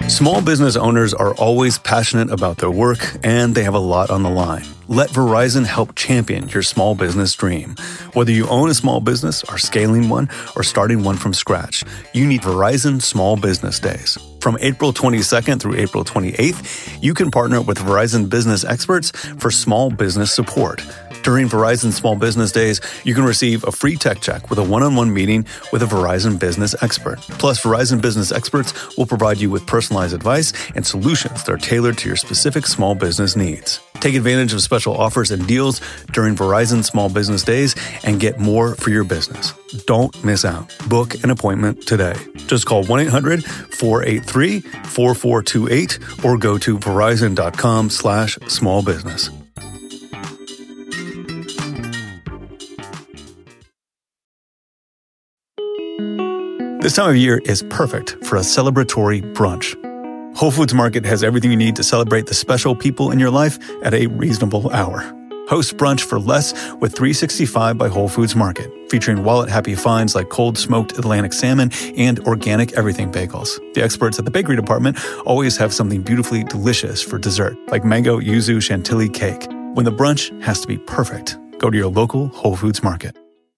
Small business owners are always passionate about their work, and they have a lot on the line. Let Verizon help champion your small business dream. Whether you own a small business, are scaling one, or starting one from scratch, you need Verizon Small Business Days. From April 22nd through April 28th, you can partner with Verizon business experts for small business support. During Verizon Small Business Days, you can receive a free tech check with a one-on-one meeting with a Verizon business expert. Plus, Verizon business experts will provide you with personalized advice and solutions that are tailored to your specific small business needs. Take advantage of special offers and deals during Verizon Small Business Days and get more for your business. Don't miss out. Book an appointment today. Just call 1-800-483-4428 or go to verizon.com/smallbusiness. This time of year is perfect for a celebratory brunch. Whole Foods Market has everything you need to celebrate the special people in your life at a reasonable hour. Host brunch for less with 365 by Whole Foods Market, featuring wallet-happy finds like cold smoked Atlantic salmon and organic everything bagels. The experts at the bakery department always have something beautifully delicious for dessert, like mango yuzu chantilly cake. When the brunch has to be perfect, go to your local Whole Foods Market.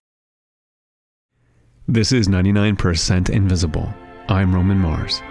This is 99% Invisible. I'm Roman Mars.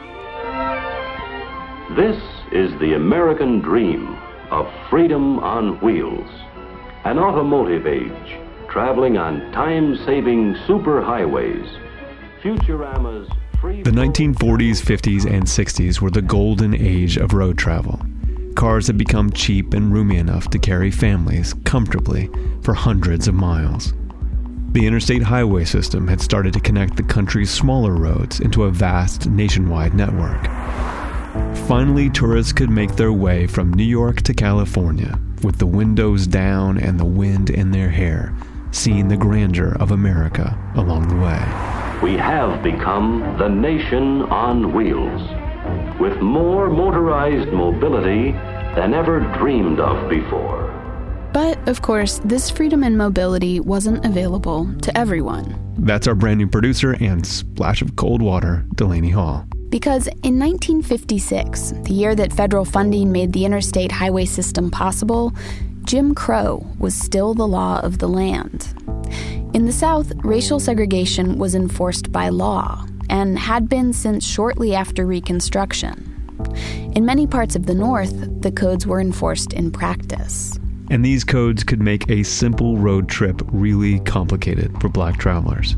This is the American dream of freedom on wheels. An automotive age, traveling on time-saving superhighways. Futurama's free... The 1940s, 50s, and 60s were the golden age of road travel. Cars had become cheap and roomy enough to carry families comfortably for hundreds of miles. The interstate highway system had started to connect the country's smaller roads into a vast nationwide network. Finally, tourists could make their way from New York to California with the windows down and the wind in their hair, seeing the grandeur of America along the way. We have become the nation on wheels, with more motorized mobility than ever dreamed of before. But, of course, this freedom and mobility wasn't available to everyone. That's our brand new producer and splash of cold water, Delaney Hall. Because in 1956, the year that federal funding made the interstate highway system possible, Jim Crow was still the law of the land. In the South, racial segregation was enforced by law and had been since shortly after Reconstruction. In many parts of the North, the codes were enforced in practice. And these codes could make a simple road trip really complicated for black travelers.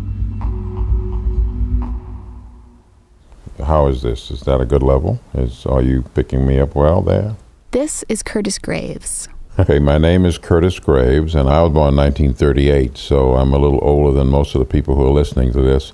How is this? Is that a good level? Are you picking me up well there? This is Curtis Graves. Okay, my name is Curtis Graves, and I was born in 1938, so I'm a little older than most of the people who are listening to this.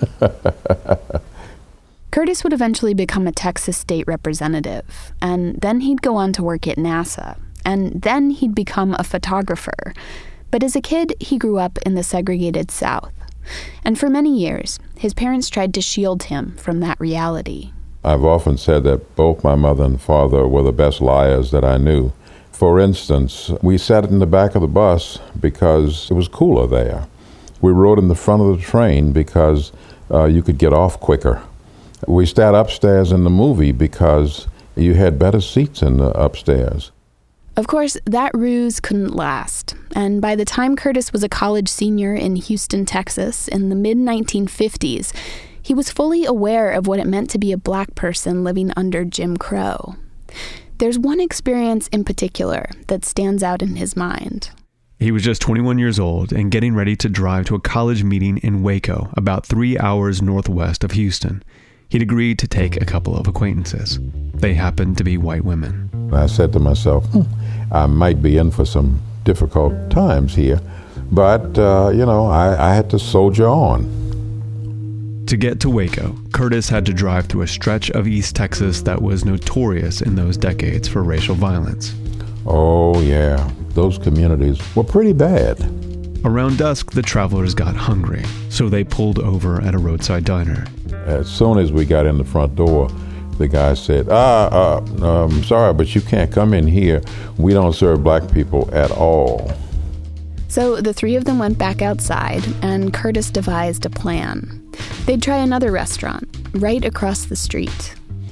Curtis would eventually become a Texas state representative, and then he'd go on to work at NASA, and then he'd become a photographer. But as a kid, he grew up in the segregated South. And for many years, his parents tried to shield him from that reality. I've often said that both my mother and father were the best liars that I knew. For instance, we sat in the back of the bus because it was cooler there. We rode in the front of the train because you could get off quicker. We sat upstairs in the movie because you had better seats in the upstairs. Of course, that ruse couldn't last, and by the time Curtis was a college senior in Houston, Texas, in the mid-1950s, he was fully aware of what it meant to be a black person living under Jim Crow. There's one experience in particular that stands out in his mind. He was just 21 years old and getting ready to drive to a college meeting in Waco, about 3 hours northwest of Houston. He'd agreed to take a couple of acquaintances. They happened to be white women. I said to myself, I might be in for some difficult times here, but, I had to soldier on. To get to Waco, Curtis had to drive through a stretch of East Texas that was notorious in those decades for racial violence. Oh, yeah. Those communities were pretty bad. Around dusk, the travelers got hungry, so they pulled over at a roadside diner. As soon as we got in the front door, the guy said, I'm sorry, but you can't come in here. We don't serve black people at all. So the three of them went back outside, and Curtis devised a plan. They'd try another restaurant right across the street.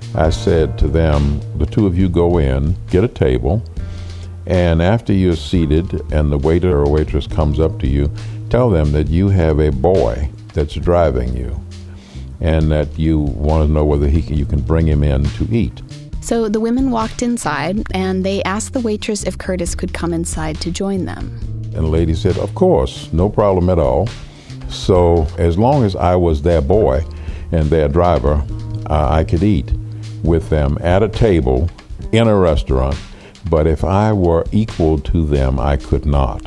I said to them, the two of you go in, get a table, and after you're seated and the waiter or waitress comes up to you, tell them that you have a boy that's driving you and that you want to know whether you can bring him in to eat. So the women walked inside and they asked the waitress if Curtis could come inside to join them. And the lady said, of course, no problem at all. So as long as I was their boy and their driver, I could eat with them at a table in a restaurant. But if I were equal to them, I could not.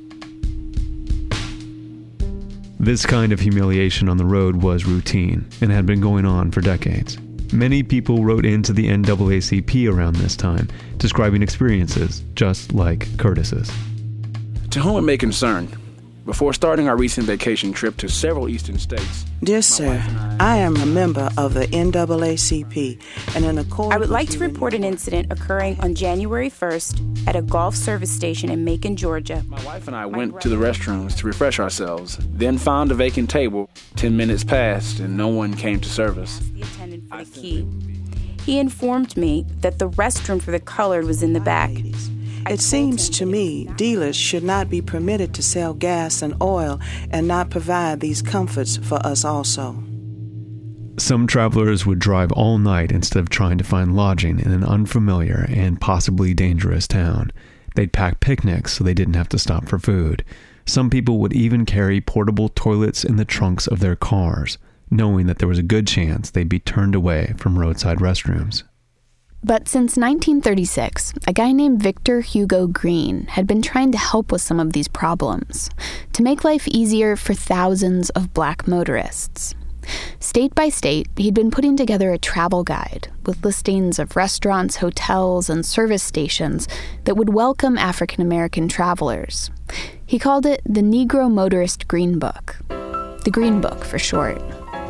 This kind of humiliation on the road was routine and had been going on for decades. Many people wrote into the NAACP around this time, describing experiences just like Curtis's. To whom it may concern, before starting our recent vacation trip to several eastern states... Dear sir, I am a member of the NAACP, and in accordance... I would like to report an incident occurring on January 1st at a golf service station in Macon, Georgia. My wife and I went to the restrooms to refresh ourselves, then found a vacant table. 10 minutes passed, and no one came to service. The attendant for the key. He informed me that the restroom for the colored was in the back. It seems to me dealers should not be permitted to sell gas and oil and not provide these comforts for us also. Some travelers would drive all night instead of trying to find lodging in an unfamiliar and possibly dangerous town. They'd pack picnics so they didn't have to stop for food. Some people would even carry portable toilets in the trunks of their cars, knowing that there was a good chance they'd be turned away from roadside restrooms. But since 1936, a guy named Victor Hugo Green had been trying to help with some of these problems, to make life easier for thousands of black motorists. State by state, he'd been putting together a travel guide with listings of restaurants, hotels, and service stations that would welcome African American travelers. He called it the Negro Motorist Green Book. The Green Book for short.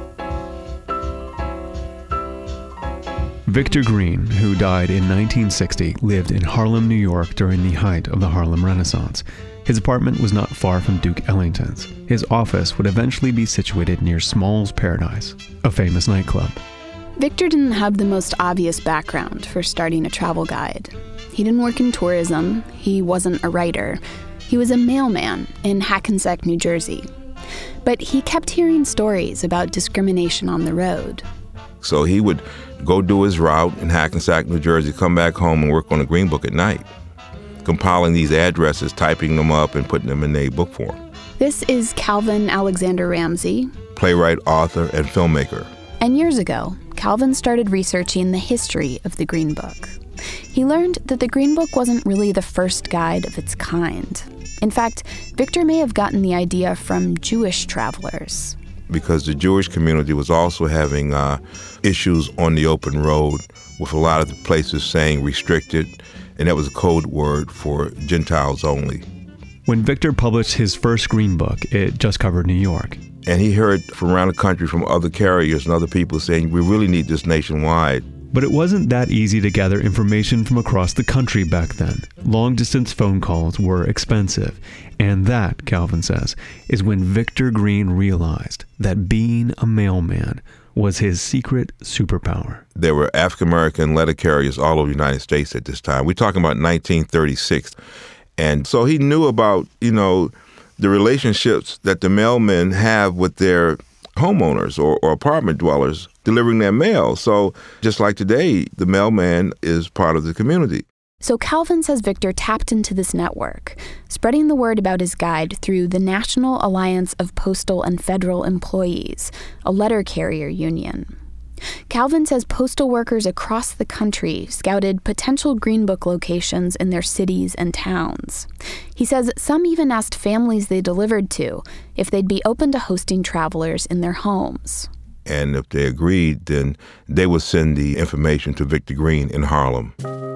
Victor Green, who died in 1960, lived in Harlem, New York during the height of the Harlem Renaissance. His apartment was not far from Duke Ellington's. His office would eventually be situated near Small's Paradise, a famous nightclub. Victor didn't have the most obvious background for starting a travel guide. He didn't work in tourism. He wasn't a writer. He was a mailman in Hackensack, New Jersey. But he kept hearing stories about discrimination on the road. So he would go do his route in Hackensack, New Jersey, come back home and work on the Green Book at night, compiling these addresses, typing them up, and putting them in a book form. This is Calvin Alexander Ramsey, playwright, author, and filmmaker. And years ago, Calvin started researching the history of the Green Book. He learned that the Green Book wasn't really the first guide of its kind. In fact, Victor may have gotten the idea from Jewish travelers. Because the Jewish community was also having issues on the open road, with a lot of the places saying restricted, and that was a code word for Gentiles only. When Victor published his first Green Book, it just covered New York. And he heard from around the country from other carriers and other people saying, we really need this nationwide. But it wasn't that easy to gather information from across the country back then. Long-distance phone calls were expensive. And that, Calvin says, is when Victor Green realized that being a mailman was his secret superpower. There were African-American letter carriers all over the United States at this time. We're talking about 1936. And so he knew about, the relationships that the mailmen have with their homeowners or apartment dwellers delivering their mail. So just like today, the mailman is part of the community. So Calvin says Victor tapped into this network, spreading the word about his guide through the National Alliance of Postal and Federal Employees, a letter carrier union. Calvin says postal workers across the country scouted potential Green Book locations in their cities and towns. He says some even asked families they delivered to if they'd be open to hosting travelers in their homes. And if they agreed, then they would send the information to Victor Green in Harlem.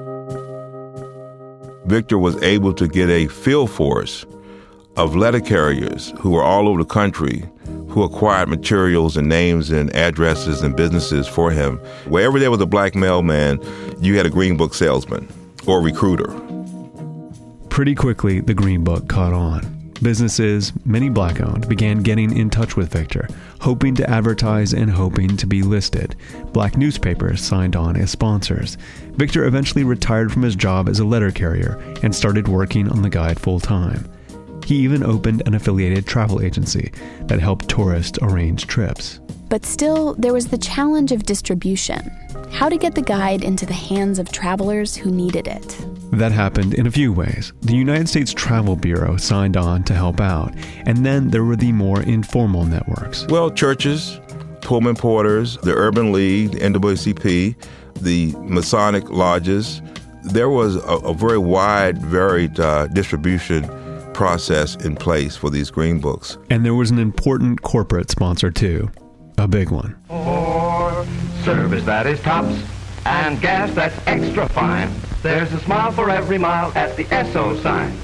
Victor was able to get a field force of letter carriers who were all over the country who acquired materials and names and addresses and businesses for him. Wherever there was a black mailman, you had a Green Book salesman or recruiter. Pretty quickly, the Green Book caught on. Businesses, many Black-owned, began getting in touch with Victor, hoping to advertise and hoping to be listed. Black newspapers signed on as sponsors. Victor eventually retired from his job as a letter carrier and started working on the guide full-time. He even opened an affiliated travel agency that helped tourists arrange trips. But still, there was the challenge of distribution. How to get the guide into the hands of travelers who needed it. That happened in a few ways. The United States Travel Bureau signed on to help out, and then there were the more informal networks. Well, churches, Pullman Porters, the Urban League, the NAACP, the Masonic lodges. There was a very wide, varied distribution process in place for these green books. And there was an important corporate sponsor too, a big one. For service that is tops and gas that's extra fine, there's a smile for every mile at the Esso sign.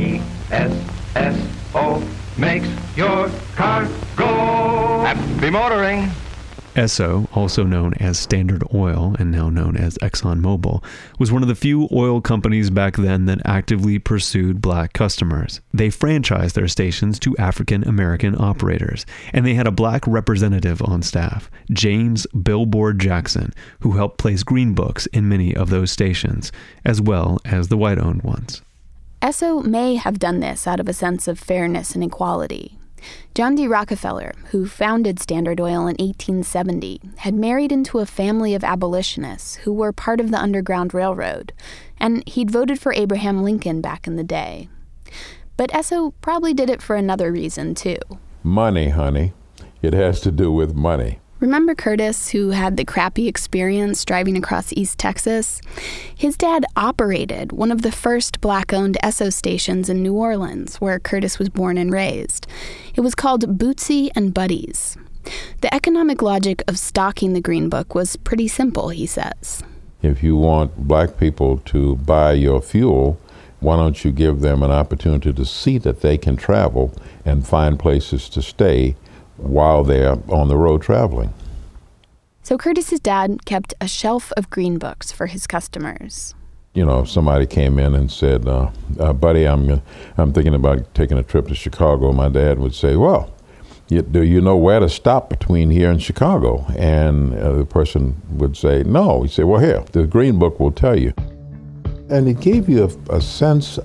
E-S-S-O makes your car go. Happy motoring. Esso, also known as Standard Oil and now known as ExxonMobil, was one of the few oil companies back then that actively pursued Black customers. They franchised their stations to African American operators, and they had a Black representative on staff, James Billboard Jackson, who helped place green books in many of those stations, as well as the white-owned ones. Esso may have done this out of a sense of fairness and equality. John D. Rockefeller, who founded Standard Oil in 1870, had married into a family of abolitionists who were part of the Underground Railroad, and he'd voted for Abraham Lincoln back in the day. But Esso probably did it for another reason, too. Money, honey. It has to do with money. Remember Curtis, who had the crappy experience driving across East Texas? His dad operated one of the first Black-owned Esso stations in New Orleans, where Curtis was born and raised. It was called Bootsy and Buddies. The economic logic of stocking the Green Book was pretty simple, he says. If you want Black people to buy your fuel, why don't you give them an opportunity to see that they can travel and find places to stay while they're on the road traveling. So Curtis's dad kept a shelf of green books for his customers. You know, if somebody came in and said, buddy, I'm thinking about taking a trip to Chicago, my dad would say, well, do you know where to stop between here and Chicago? And the person would say, no. He'd say, well, here, the green book will tell you. And it gave you a sense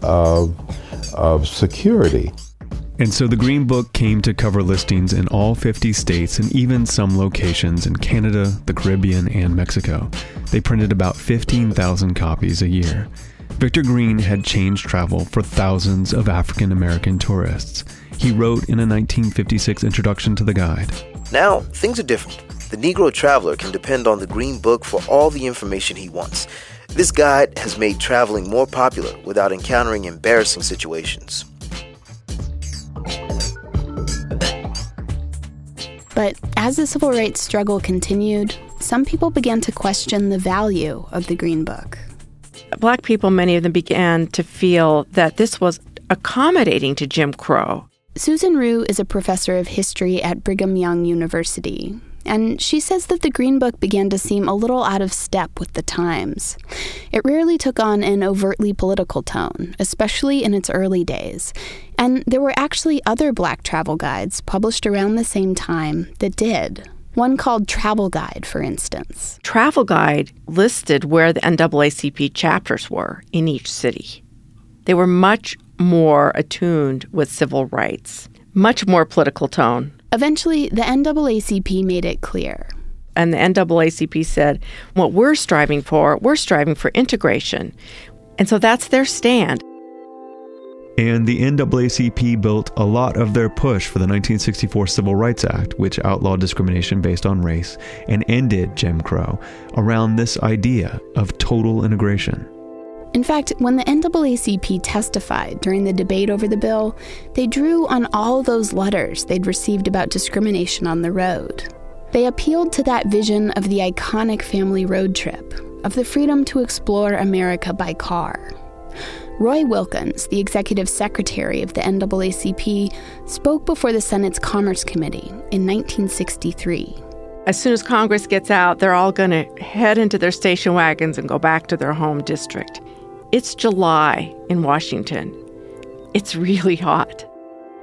of security. And so the Green Book came to cover listings in all 50 states and even some locations in Canada, the Caribbean, and Mexico. They printed about 15,000 copies a year. Victor Green had changed travel for thousands of African American tourists. He wrote in a 1956 introduction to the guide. Now, things are different. The Negro traveler can depend on the Green Book for all the information he wants. This guide has made traveling more popular without encountering embarrassing situations. But as the civil rights struggle continued, some people began to question the value of the Green Book. Black people, many of them began to feel that this was accommodating to Jim Crow. Susan Rue is a professor of history at Brigham Young University, and she says that the Green Book began to seem a little out of step with the times. It rarely took on an overtly political tone, especially in its early days. And there were actually other Black travel guides published around the same time that did. One called Travel Guide, for instance. Travel Guide listed where the NAACP chapters were in each city. They were much more attuned with civil rights, much more political tone. Eventually, the NAACP made it clear. And the NAACP said, what we're striving for integration. And so that's their stand. And the NAACP built a lot of their push for the 1964 Civil Rights Act, which outlawed discrimination based on race and ended Jim Crow, around this idea of total integration. In fact, when the NAACP testified during the debate over the bill, they drew on all those letters they'd received about discrimination on the road. They appealed to that vision of the iconic family road trip, of the freedom to explore America by car. Roy Wilkins, the executive secretary of the NAACP, spoke before the Senate's Commerce Committee in 1963. As soon as Congress gets out, they're all going to head into their station wagons and go back to their home district. It's July in Washington. It's really hot.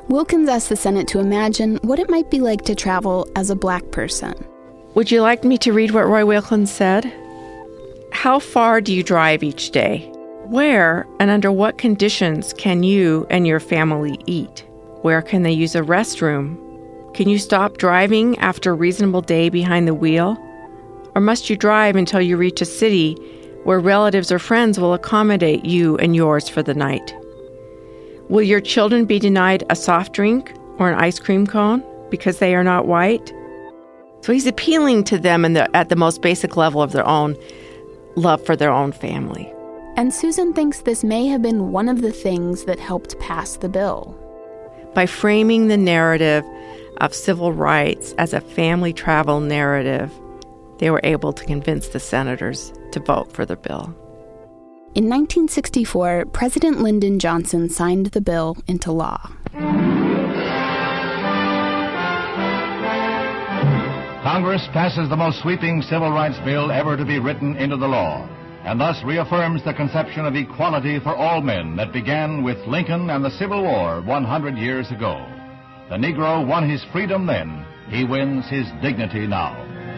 Wilkins asked the Senate to imagine what it might be like to travel as a Black person. Would you like me to read what Roy Wilkins said? How far do you drive each day? Where and under what conditions can you and your family eat? Where can they use a restroom? Can you stop driving after a reasonable day behind the wheel? Or must you drive until you reach a city where relatives or friends will accommodate you and yours for the night? Will your children be denied a soft drink or an ice cream cone because they are not white? So he's appealing to them at the most basic level of their own love for their own family. And Susan thinks this may have been one of the things that helped pass the bill. By framing the narrative of civil rights as a family travel narrative, they were able to convince the senators to vote for the bill. In 1964, President Lyndon Johnson signed the bill into law. Congress passes the most sweeping civil rights bill ever to be written into the law, and thus reaffirms the conception of equality for all men that began with Lincoln and the Civil War 100 years ago. The Negro won his freedom then. He wins his dignity now.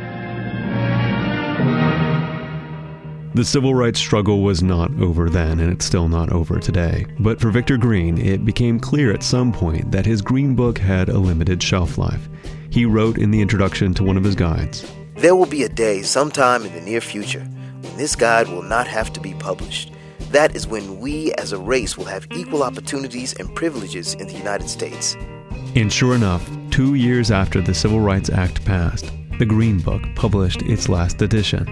The civil rights struggle was not over then, and it's still not over today. But for Victor Green, it became clear at some point that his Green Book had a limited shelf life. He wrote in the introduction to one of his guides, "There will be a day sometime in the near future when this guide will not have to be published. That is when we as a race will have equal opportunities and privileges in the United States." And sure enough, 2 years after the Civil Rights Act passed, the Green Book published its last edition.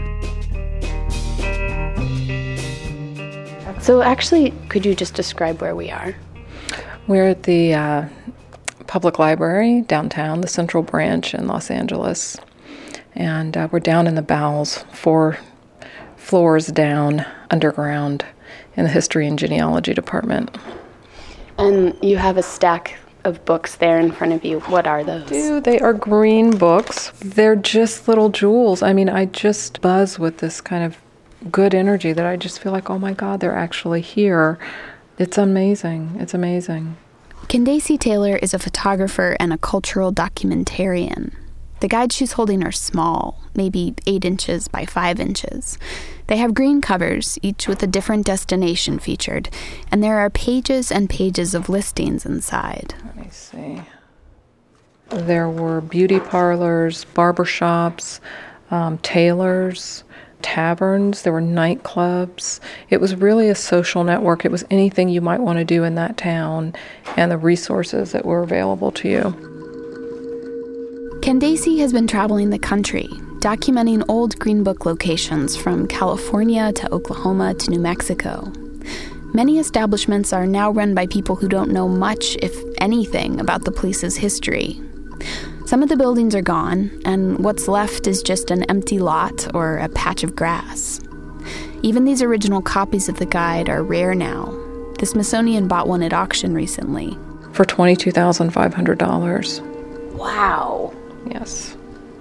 So actually, could you just describe where we are? We're at the public library downtown, the Central Branch in Los Angeles. And we're down in the bowels, 4 floors down, underground, in the History and Genealogy Department. And you have a stack of books there in front of you. What are those? They are green books. They're just little jewels. I mean, I just buzz with this kind of good energy that I just feel like, oh my God, they're actually here. It's amazing. It's amazing. Candace Taylor is a photographer and a cultural documentarian. The guides she's holding are small, maybe 8 inches by 5 inches. They have green covers, each with a different destination featured, and there are pages and pages of listings inside. Let me see. There were beauty parlors, barbershops, tailors, taverns, there were nightclubs. It was really a social network. It was anything you might want to do in that town and the resources that were available to you. Candace has been traveling the country, documenting old Green Book locations from California to Oklahoma to New Mexico. Many establishments are now run by people who don't know much, if anything, about the place's history. Some of the buildings are gone, and what's left is just an empty lot or a patch of grass. Even these original copies of the guide are rare now. The Smithsonian bought one at auction recently. For $22,500. Wow. Yes.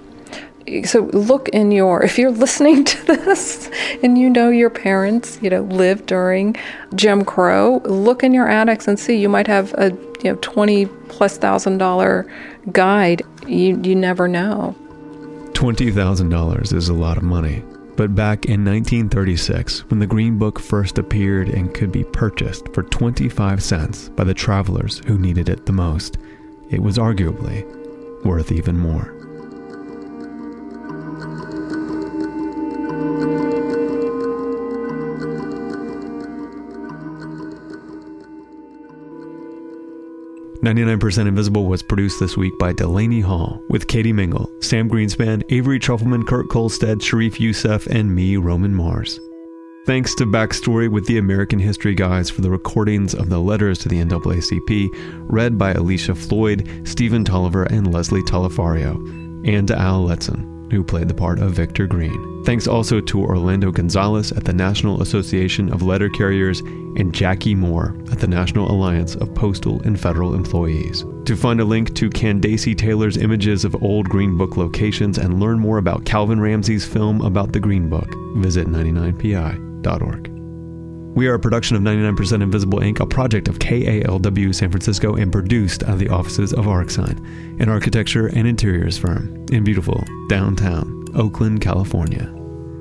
So look if you're listening to this and you know your parents, lived during Jim Crow, look in your attics and see. You might have a $20,000+ guide. You never know. $20,000 is a lot of money. But back in 1936, when the Green Book first appeared and could be purchased for 25 cents by the travelers who needed it the most, it was arguably worth even more. "99% Invisible" was produced this week by Delaney Hall, with Katie Mingle, Sam Greenspan, Avery Trufelman, Kurt Kolstad, Sharif Youssef, and me, Roman Mars. Thanks to Backstory with the American History Guys for the recordings of the letters to the NAACP, read by Alicia Floyd, Stephen Tolliver, and Leslie Talafario, and to Al Letson, who played the part of Victor Green. Thanks also to Orlando Gonzalez at the National Association of Letter Carriers and Jackie Moore at the National Alliance of Postal and Federal Employees. To find a link to Candace Taylor's images of old Green Book locations and learn more about Calvin Ramsey's film about the Green Book, visit 99pi.org. We are a production of 99% Invisible Inc., a project of KALW San Francisco and produced out of the offices of ArcSign, an architecture and interiors firm in beautiful downtown Oakland, California.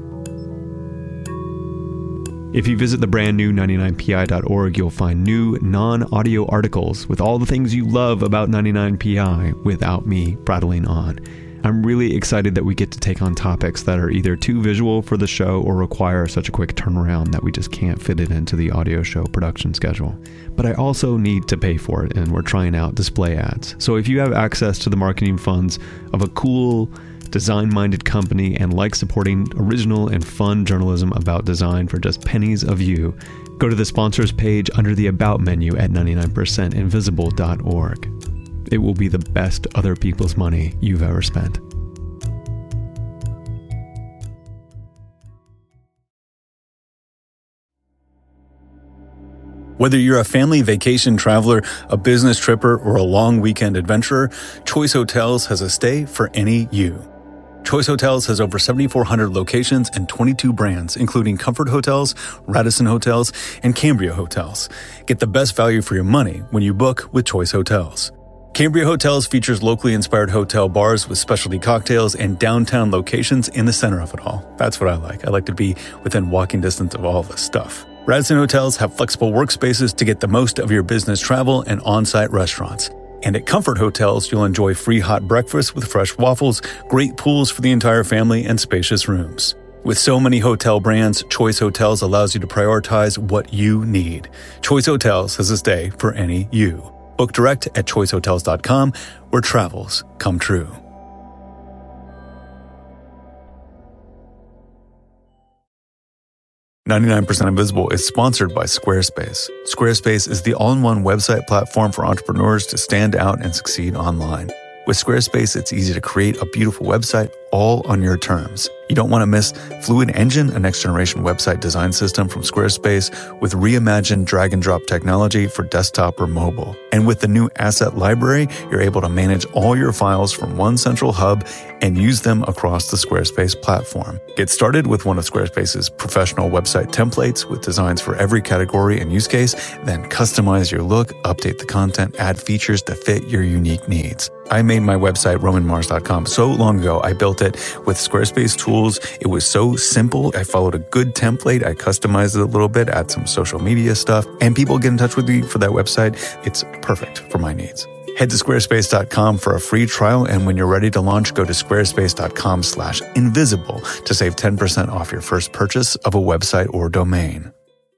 If you visit the brand new 99pi.org, you'll find new non-audio articles with all the things you love about 99pi without me prattling on. I'm really excited that we get to take on topics that are either too visual for the show or require such a quick turnaround that we just can't fit it into the audio show production schedule. But I also need to pay for it, and we're trying out display ads. So if you have access to the marketing funds of a cool, design-minded company and like supporting original and fun journalism about design for just pennies a view, go to the sponsors page under the About menu at 99percentinvisible.org. It will be the best other people's money you've ever spent. Whether you're a family vacation traveler, a business tripper, or a long weekend adventurer, Choice Hotels has a stay for any you. Choice Hotels has over 7,400 locations and 22 brands, including Comfort Hotels, Radisson Hotels, and Cambria Hotels. Get the best value for your money when you book with Choice Hotels. Cambria Hotels features locally inspired hotel bars with specialty cocktails and downtown locations in the center of it all. That's what I like. I like to be within walking distance of all this stuff. Radisson Hotels have flexible workspaces to get the most of your business travel and on-site restaurants. And at Comfort Hotels, you'll enjoy free hot breakfast with fresh waffles, great pools for the entire family, and spacious rooms. With so many hotel brands, Choice Hotels allows you to prioritize what you need. Choice Hotels has a stay for any you. Book direct at choicehotels.com, where travels come true. "99% Invisible" is sponsored by Squarespace. Squarespace is the all-in-one website platform for entrepreneurs to stand out and succeed online. With Squarespace, it's easy to create a beautiful website all on your terms. You don't want to miss Fluid Engine, a next-generation website design system from Squarespace with reimagined drag-and-drop technology for desktop or mobile. And with the new Asset Library, you're able to manage all your files from one central hub and use them across the Squarespace platform. Get started with one of Squarespace's professional website templates with designs for every category and use case, then customize your look, update the content, add features to fit your unique needs. I made my website, romanmars.com, so long ago. I built it with Squarespace tools. It was so simple. I followed a good template. I customized it a little bit, add some social media stuff, and people get in touch with me for that website. It's perfect for my needs. Head to squarespace.com for a free trial, and when you're ready to launch, go to squarespace.com/invisible to save 10% off your first purchase of a website or domain.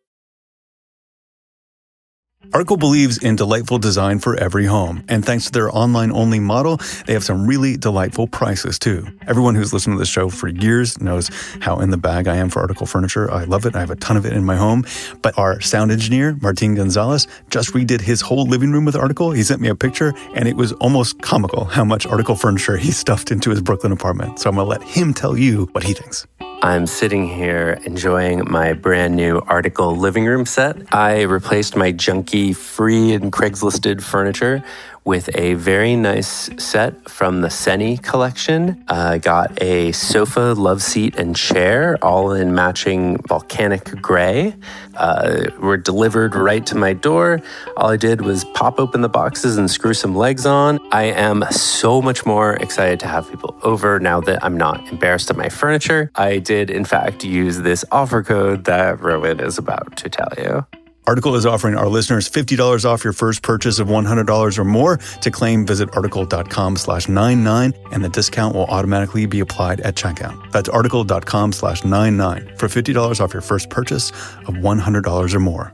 Article believes in delightful design for every home, and thanks to their online-only model, they have some really delightful prices too. Everyone who's listened to this show for years knows how in the bag I am for Article furniture. I love it. I have a ton of it in my home. But our sound engineer, Martin Gonzalez, just redid his whole living room with Article. He sent me a picture, and it was almost comical how much Article furniture he stuffed into his Brooklyn apartment. So I'm going to let him tell you what he thinks. I'm sitting here enjoying my brand new Article living room set. I replaced my junky free and Craigslisted furniture with a very nice set from the Seni collection. I got a sofa, love seat, and chair, all in matching volcanic gray. Were delivered right to my door. All I did was pop open the boxes and screw some legs on. I am so much more excited to have people over now that I'm not embarrassed of my furniture. I did, in fact, use this offer code that Rowan is about to tell you. Article is offering our listeners $50 off your first purchase of $100 or more. To claim, visit article.com/99, and the discount will automatically be applied at checkout. That's article.com/99 for $50 off your first purchase of $100 or more.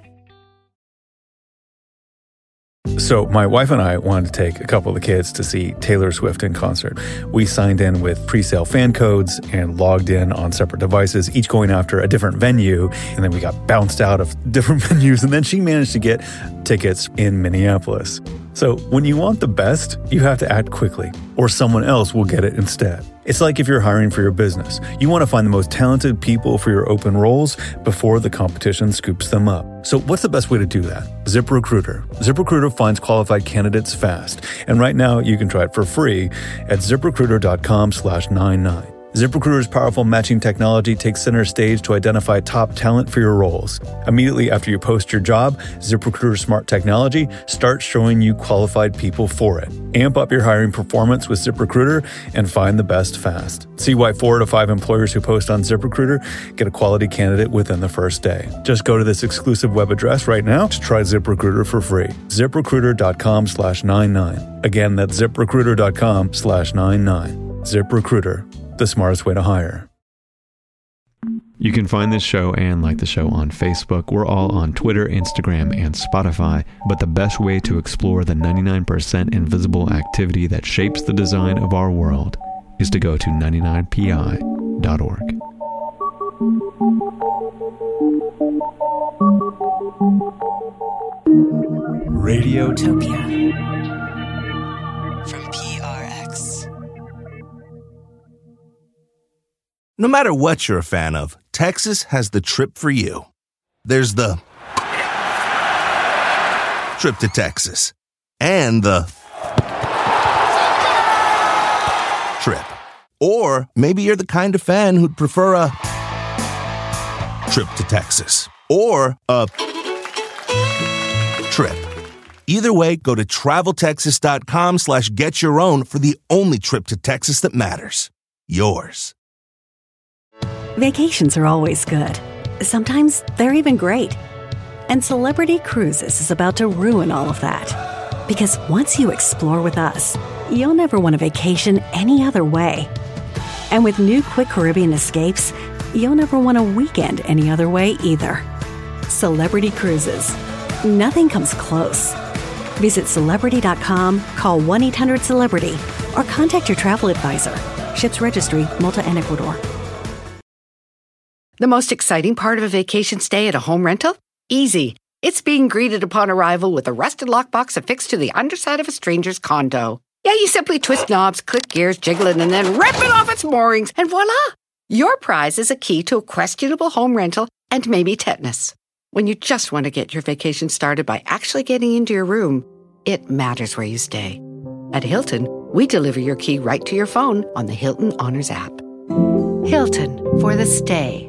So my wife and I wanted to take a couple of the kids to see Taylor Swift in concert. We signed in with pre-sale fan codes and logged in on separate devices, each going after a different venue. And then we got bounced out of different venues. And then she managed to get tickets in Minneapolis. So when you want the best, you have to act quickly, or someone else will get it instead. It's like if you're hiring for your business. You want to find the most talented people for your open roles before the competition scoops them up. So what's the best way to do that? ZipRecruiter. ZipRecruiter finds qualified candidates fast. And right now you can try it for free at ZipRecruiter.com/99. ZipRecruiter's powerful matching technology takes center stage to identify top talent for your roles. Immediately after you post your job, ZipRecruiter's smart technology starts showing you qualified people for it. Amp up your hiring performance with ZipRecruiter and find the best fast. See why 4 out of 5 employers who post on ZipRecruiter get a quality candidate within the first day. Just go to this exclusive web address right now to try ZipRecruiter for free. ZipRecruiter.com/99. Again, that's ZipRecruiter.com/99. ZipRecruiter, the smartest way to hire. You can find this show and like the show on Facebook. We're all on Twitter, Instagram, and Spotify. But the best way to explore the 99% invisible activity that shapes the design of our world is to go to 99pi.org. Radiotopia from PRX. No matter what you're a fan of, Texas has the trip for you. There's the trip to Texas and the trip. Or maybe you're the kind of fan who'd prefer a trip to Texas or a trip. Either way, go to traveltexas.com/get-your-own for the only trip to Texas that matters. Yours. Vacations are always good. Sometimes they're even great. And Celebrity Cruises is about to ruin all of that. Because once you explore with us, you'll never want a vacation any other way. And with new Quick Caribbean Escapes, you'll never want a weekend any other way either. Celebrity Cruises. Nothing comes close. Visit Celebrity.com, call 1-800-CELEBRITY, or contact your travel advisor. Ships Registry, Malta and Ecuador. The most exciting part of a vacation stay at a home rental? Easy. It's being greeted upon arrival with a rusted lockbox affixed to the underside of a stranger's condo. Yeah, you simply twist knobs, click gears, jiggle it, and then rip it off its moorings, and voila! Your prize is a key to a questionable home rental and maybe tetanus. When you just want to get your vacation started by actually getting into your room, it matters where you stay. At Hilton, we deliver your key right to your phone on the Hilton Honors app. Hilton for the stay.